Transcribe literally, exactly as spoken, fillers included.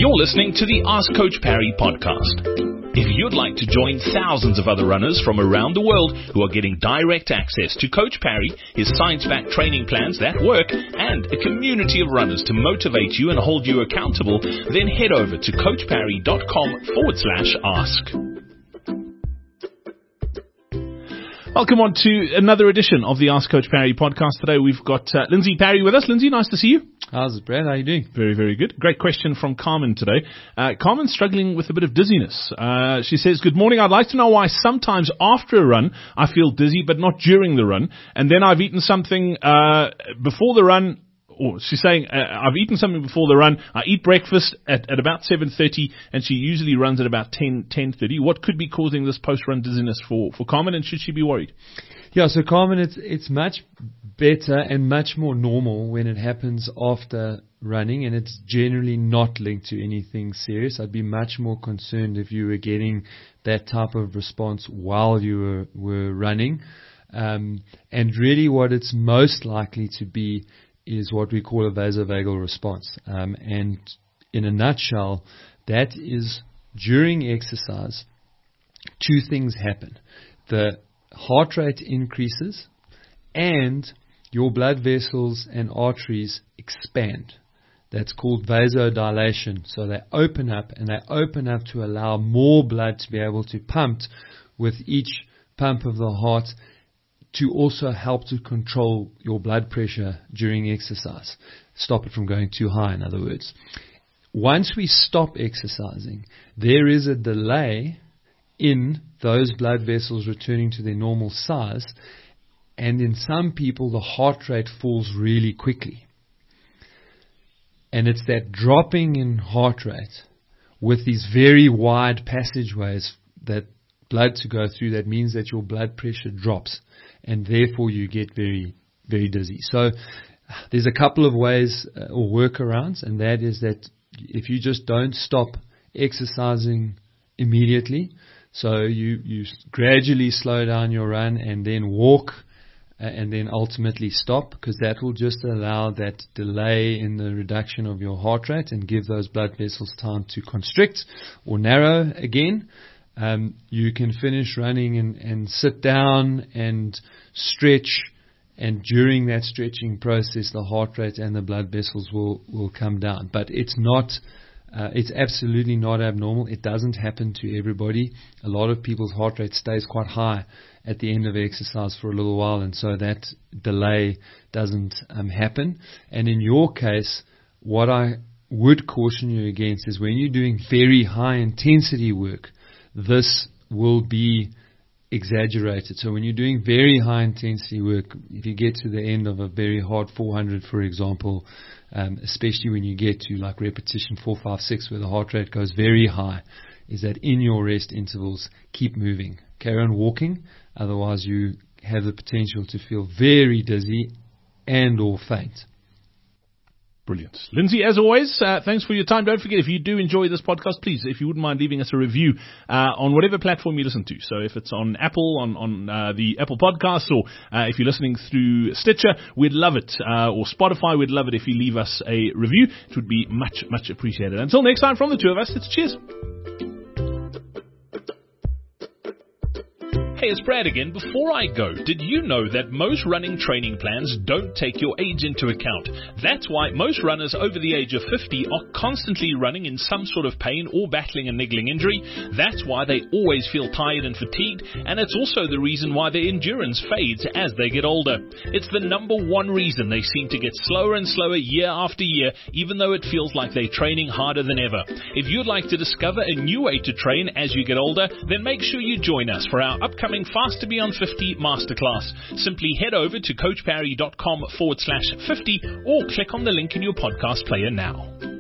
You're listening to the Ask Coach Parry podcast. If you'd like to join thousands of other runners from around the world who are getting direct access to Coach Parry, his science-backed training plans that work, and a community of runners to motivate you and hold you accountable, then head over to coachparry.com forward slash ask. Welcome on to another edition of the Ask Coach Parry podcast. Today we've got uh, Lindsay Parry with us. Lindsay, nice to see you. How's it, Brad? How are you doing? Very, very good. Great question from Carmen today. Uh, Carmen's struggling with a bit of dizziness. Uh, she says, good morning. I'd like to know why sometimes after a run I feel dizzy, but not during the run. And then I've eaten something uh, before the run. Or she's saying, uh, I've eaten something before the run. I eat breakfast at, at about seven thirty, and she usually runs at about ten, ten thirty. What could be causing this post-run dizziness for, for Carmen, and should she be worried? Yeah, so Carmen, it's it's much better and much more normal when it happens after running, and it's generally not linked to anything serious. I'd be much more concerned if you were getting that type of response while you were, were running. Um, and really what it's most likely to be is what we call a vasovagal response. Um, and in a nutshell, that is during exercise, two things happen. The heart rate increases and your blood vessels and arteries expand. That's called vasodilation. So they open up, and they open up to allow more blood to be able to pump with each pump of the heart, to also help to control your blood pressure during exercise. Stop it from going too high, in other words. Once we stop exercising, there is a delay in those blood vessels returning to their normal size, and in some people the heart rate falls really quickly. And it's that dropping in heart rate with these very wide passageways that blood to go through that means that your blood pressure drops, and therefore you get very, very dizzy. So there's a couple of ways uh, or workarounds, and that is that if you just don't stop exercising immediately, so you, you gradually slow down your run and then walk uh, and then ultimately stop, because that will just allow that delay in the reduction of your heart rate and give those blood vessels time to constrict or narrow again. Um, you can finish running and, and sit down and stretch, and during that stretching process, the heart rate and the blood vessels will, will come down. But it's not, uh, it's absolutely not abnormal. It doesn't happen to everybody. A lot of people's heart rate stays quite high at the end of exercise for a little while, and so that delay doesn't um, happen. And in your case, what I would caution you against is when you're doing very high intensity work, this will be exaggerated. So when you're doing very high intensity work, if you get to the end of a very hard four hundred, for example, um, especially when you get to like repetition four, five, six, where the heart rate goes very high, is that in your rest intervals, keep moving. Carry on walking, otherwise you have the potential to feel very dizzy and or faint. Brilliant. Lindsay, as always, uh, thanks for your time. Don't forget, if you do enjoy this podcast, please, if you wouldn't mind leaving us a review uh, on whatever platform you listen to. So if it's on Apple, on, on uh, the Apple Podcasts, or uh, if you're listening through Stitcher, we'd love it. Uh, or Spotify, we'd love it if you leave us a review. It would be much, much appreciated. Until next time, from the two of us, it's cheers. Hey, it's Brad again. Before I go, did you know that most running training plans don't take your age into account? That's why most runners over the age of fifty are constantly running in some sort of pain or battling a niggling injury. That's why they always feel tired and fatigued, and it's also the reason why their endurance fades as they get older. It's the number one reason they seem to get slower and slower year after year, even though it feels like they're training harder than ever. If you'd like to discover a new way to train as you get older, then make sure you join us for our upcoming Fast to Beyond fifty Masterclass. Simply head over to coachparry.com forward slash 50 or click on the link in your podcast player now.